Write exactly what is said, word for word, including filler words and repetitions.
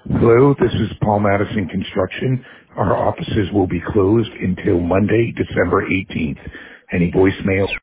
Hello, this is Paul Madison Construction. Our offices will be closed until Monday, December eighteenth. Any voicemail